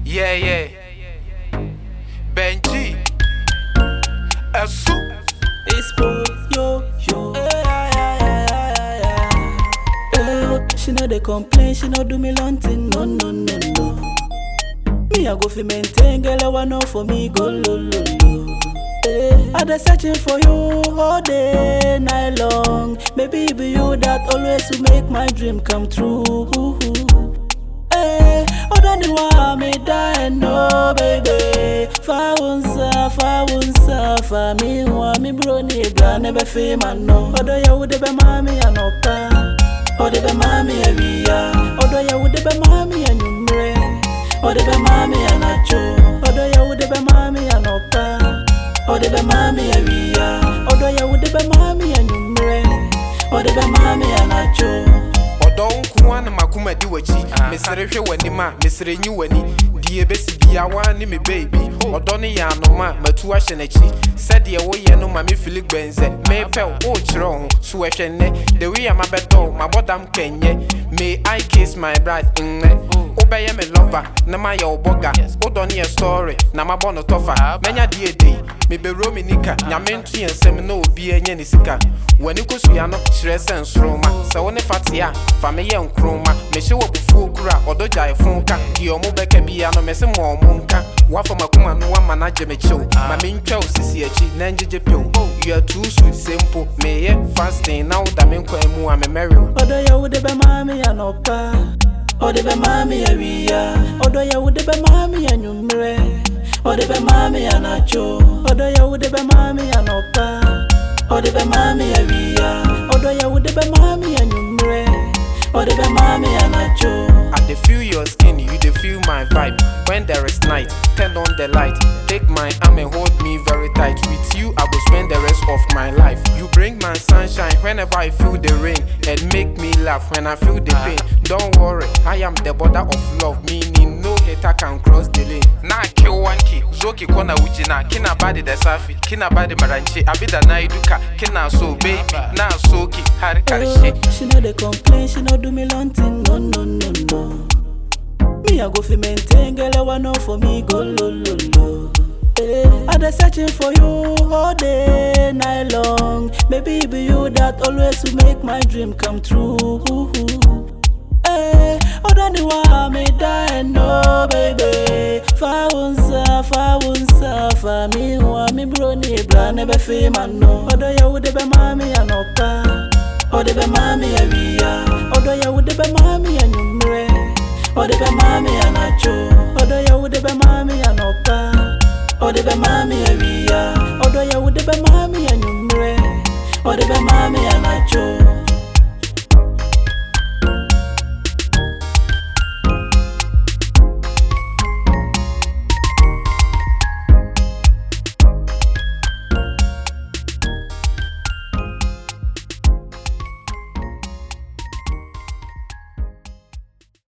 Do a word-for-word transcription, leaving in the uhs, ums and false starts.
Yeah, yeah. Benji. Asu. Expo, yo, yo. Eh, she know they complain, she know do me nothing, no, no, no, no. Me I go fi maintain, girl, I want know for me, go lo, lo, lo. Eh, I dey searching for you all day, night long. Maybe it be you that always will make my dream come true. Eh, oh, don't you want me die, no, baby. Fa unsa, fa unsa, fa mi wa mi broni bra never feel man no. Odo ya wude be mami anoka, odo be mami eria, odo ya wude be mami anyumre, odo be mami anacho, odo ya wude be mami anoka, odo be mami eria, odo ya wude be mami anyumre, odo be mami anacho. Don't kuana makuma di wachi. Mesere hwe wani ma, mesere nyi wani. Die besi bia wani me baby. Odoni ya no ma, matu ahye nachi. Said ye wo ye no ma me feel benze. Me pe o chire ho, so ehwe ne. The way am abeto, my bodam kenye. May I kiss my bride nne. Obeye me lover, na ma ye oboga. Odoni a story, na ma bono tofa. Menya die dey, me be romi nika. Nyame ntu yensem na obi enye ni sika. Wani kosu ya no, shire sensroma. Sa woni fatia, me ye nkroma me hye wobufu kura odoja efunka di omo beka bia no me se mo omunka wafa makuma no wa manager me chill ma me ntwa osisi achi na njeje pew you are too sweet simple me ye fasting now da me nkwa emu a me merry odo ya wude be mami anopa odo be mami awia odo ya wude be mami anyumre odo be mami anacho odo ya wude be mami anopa odo be mami awia odo ya wude be mami anyumre odo be mami anacho. I dey feel your skin, you dey feel my vibe. When there is night, turn on the light. Take my arm and hold me very tight. With you, I will spend the rest of my life. You bring my sunshine whenever I feel the rain, and make me laugh when I feel the pain. Don't worry, I am the border of love, meaning no hater can cross the lane. Na kill one key, Zoki kona ujina, kina badi the safi, kina badi maranchi, abida na iduka, kina so baby, na soki, harika she. She know they complain, she know do me nothing, no, no, no, no. Me I go fi maintain, girl, I want know for me, go lo, lo, lo. Eh, I dey searching for you all day, night long. Maybe it be you that always will make my dream come true. Eh, oh, don't you want me die, no, baby. Fa unsa, fa unsa, fa mi wa mi broni bra never feel man no. Odo ya wude be mami anoka, odo be mami awia, odo ya wude be mami anyumre, odo be mami anacho, odo ya wude be mami anoka, odo be mami awia, odo ya wude be mami anyumre, odo be mami anacho.